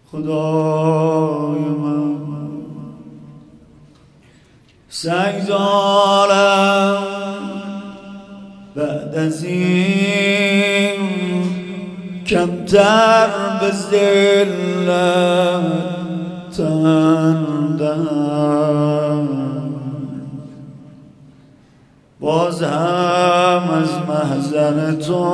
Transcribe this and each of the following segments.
خدای من سعی دارم بعد از این کمتر به ذلت تن دهم، باز هم از محضر تو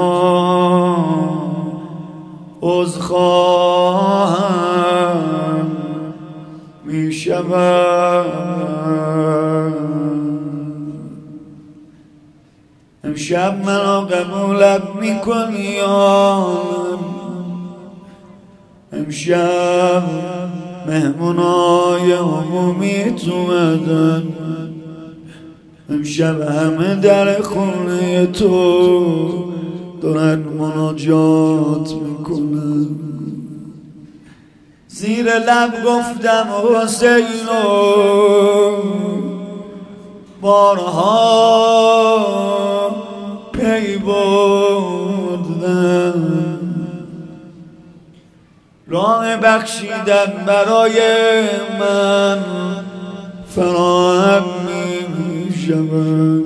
عذرخواهم می شود. امشب منو قبولت میکنی یا امشب مهمونای عمومی تو اومدن، امشب همه در خونه تو دارن مناجات میکنن. زیر لب گفتم حسینو بارها پی بردم، راه بخشیدن برای من فراهم میشود.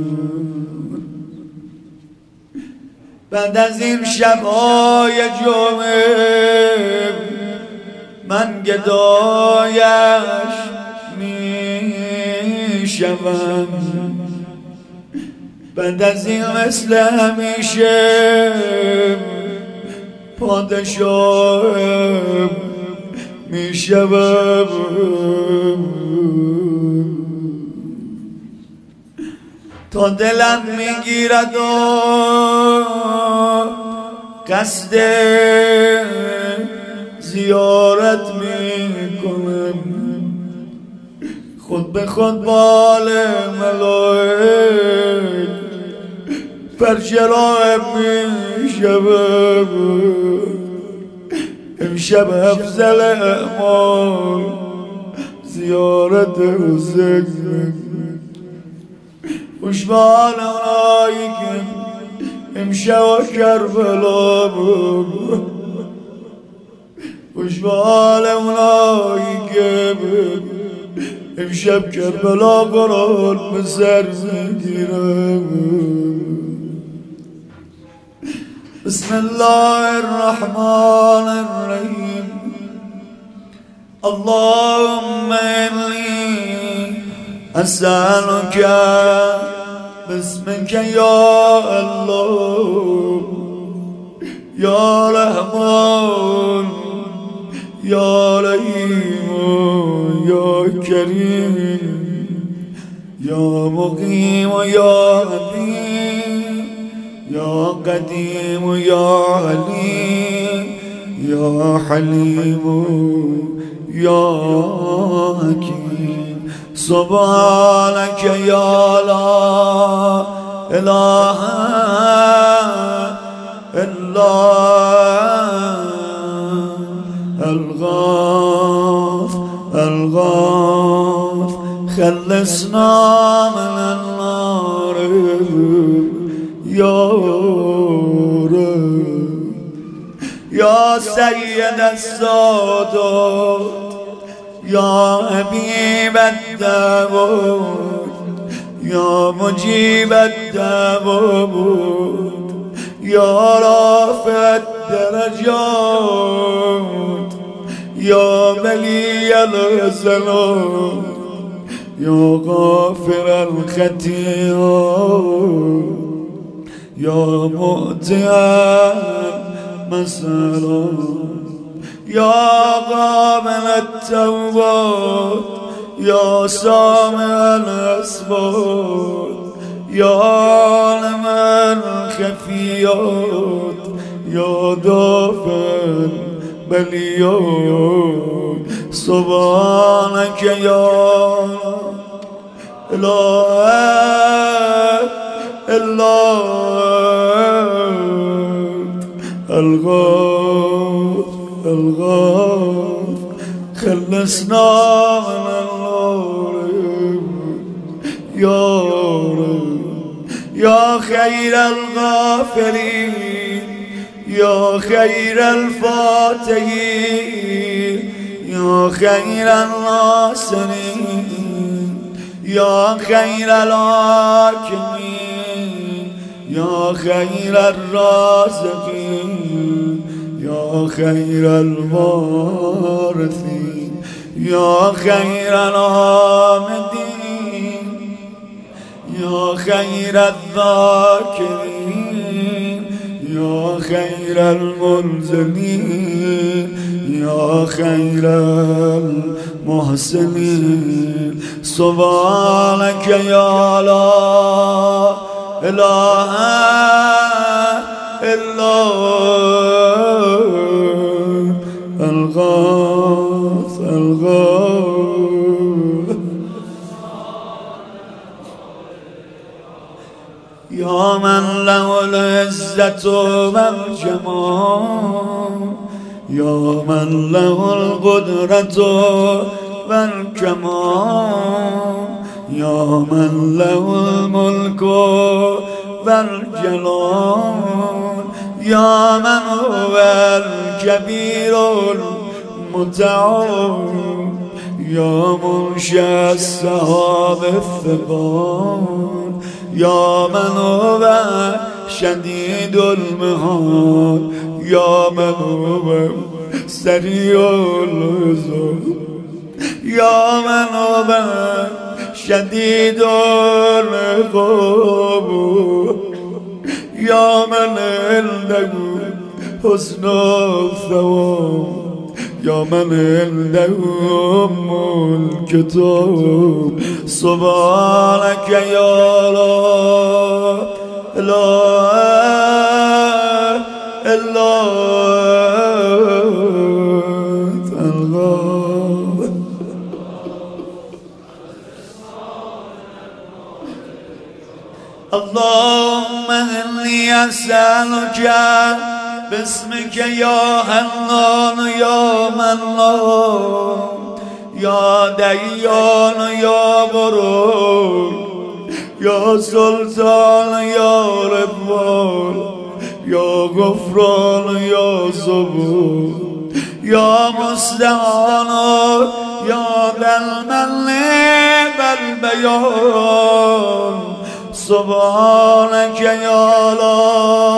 بعد از این شب‌های جمعه من گدایش میشوم، بعد از این مثل همیشه پادشاهم میشوم. تا دلم میگیرد و قصد زیارت میکنم، خود به خود بال ملائک فرش راهم میشوم. امشب افضل اعمال زیارت حسین، خوش به حال اونایی که امشب کربلا بود، خوش به حال اونایی که امشب کربلا قرار به سر میگیرم. بسم الله الرحمن الرحیم. اللهم انی اسألك باسمك یا الله یا رحمان یا رحیم یا کریم یا مقیم یا عظیم یا قدیم یا علیم یا حلیم یا حکیم. سبحانك یا لا اله الا الغاف الغاف خلصنا من النار یا رب یا سید السادات یا حبیب الدعوات یا مجیب الدعوات یا رافع الدرجات یا ولی الحسنات یا غافر الخطیئات یا معطی المسألات یا قابل التوبات یا سامع الاصوات یا عالم الخفیات یا دافع البلیات. سبحانك یا اله الا الغاف الغاف خلصنا من النار یا رب یا خیر الغافرین یا خیر الفاتحین يا خير الناصرين يا خير الحاكمين يا خير الرازقين يا خير الوارثين يا خير العامدين يا خير الذاكرين يا خير المنزلين يا خير المحسنين سبحانك يا لا إله إلا الغوث يا من له العزة والجمال يا من له القدرة والكمال يا من له الملك والجلال يا من هو الكبير المتعال يا منشأ السحاب الثقال يا من هو شديد المهار يا من هو سريع العذاب يا من هو شديد العقاب يا من عنده حسن الثواب يا من عنده أم الكتاب سبحانك يا لا إله إلا أنت الغفور اللهم إني أسألك باسمك يا حنان يا منان يا ديان يا برور يا سلطان يا رضوان يا غفران يا صبور يا مستعان يا ذا المن والبيان سبحانك يا لا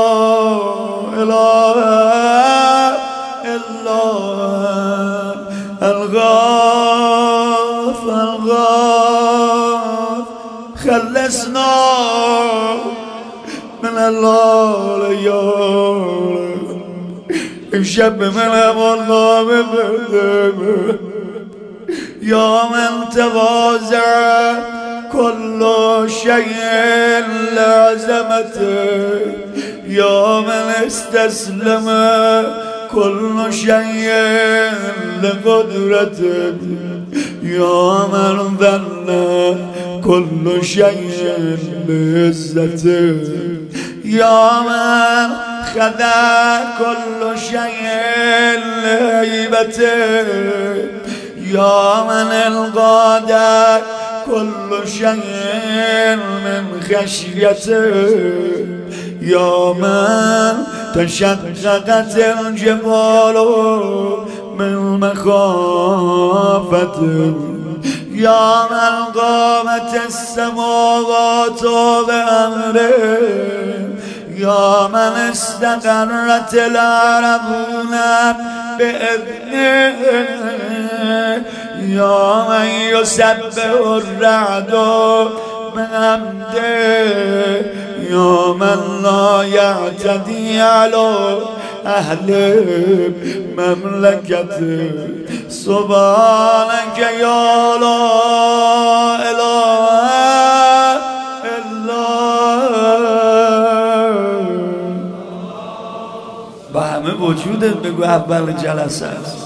إله إلا الغاث خلصنا من النار امشب من الله ببدمه يا من تواضع كل شيء لعظمته يا من استسلم كل شيء لقدرته يا من ذل كل شيء لعزته يا من خذا كل شيء لهيبته يا من القادر كل شيء من خشيته يا من تشققت الجبال من مخافته يا من قامت السماوات بأمره يا من استقرت الأرضون بإذنه يا من يسبح الرعد بحمده يا من لا يعتدي على أهل مملكته سبحانك يا لا إله إلا با همه وجودت بگو اول جلسه است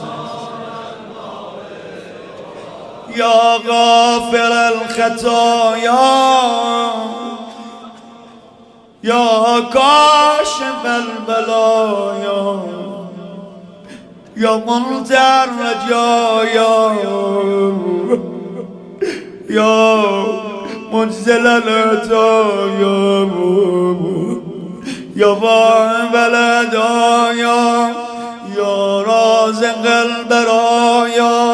یا غافر الخطایا یا کاشف البلایا یا منتهى الرجایا یا منزل العطایا یا واهب الهدایا یا رازق البرایا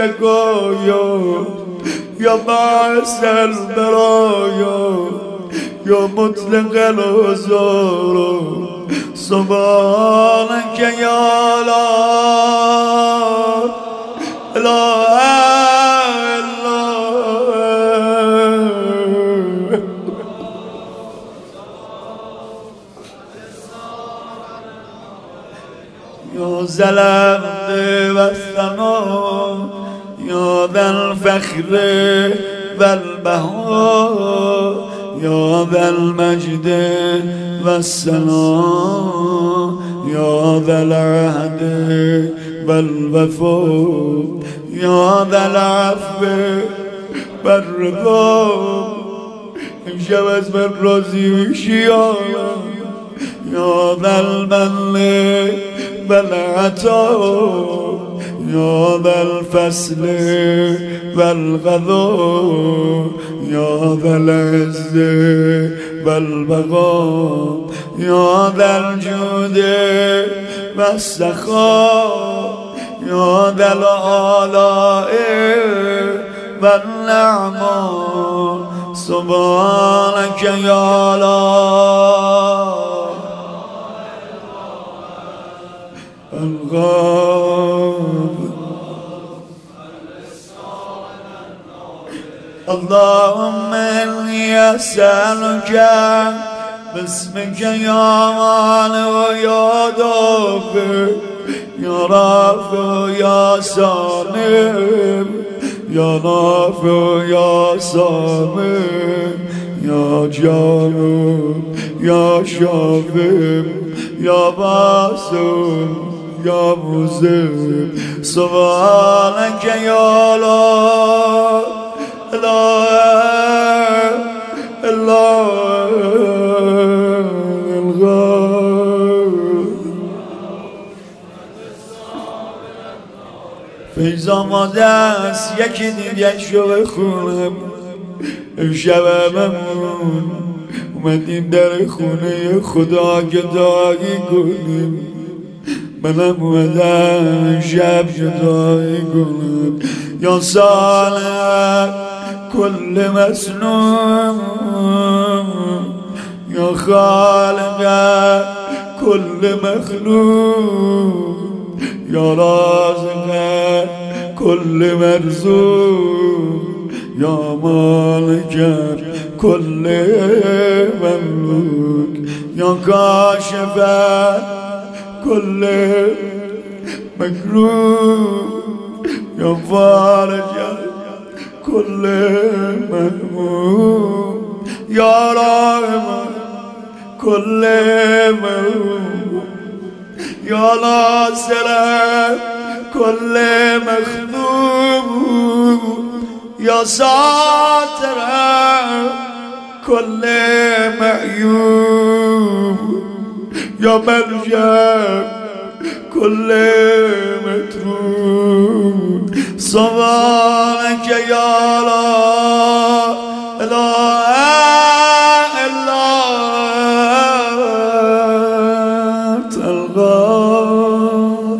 شکایا یا باعث البرایا یا مطلق العذر سبحانك یا لا اله الا یا ذا الحمد والثناء یا ذا الفخر والبهاء یا ذا المجد والثناء یا ذا العهد والوفاء یا ذا العفو والرضا. امشب از من راضی میشی یا ذا المن والعطاء یا ذا الفصل والغضاء یا ذا العز والبقاء یا ذا الجود والسخاء یا ذا الآلاء والنعماء سبحانك یا لا اللهم إني أسألك باسمك يا مانع يا دافع يا رافع يا سامع يا نافع يا سامع يا جامع يا شافع يا باسم يا مزم سبحانك يا لا اله الا فیض آماده است یکی دیگه شو بخونم. امشبمون اومدیم در خونه خدا گدایی کنیم. منم اومدم شب گدایی کنم. یا صالح کل مسنون یا خالق کل مخلوق یا رازق کل مرزوق یا مالک کل مملوک یا کاشف کل مکروه یا فارج کل مهموم یا راحم کل مهموم یا ناصر کل مخدوم یا ساتر کل معیوب یا ملجأ کل متروب سبحانك یا لا اله الا انت الغفور.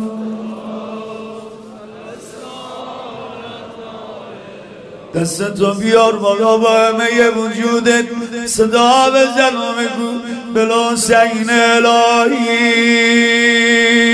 دستتو بیار بالا با همه وجودت صدا بزن و بگو بلا حسین الهی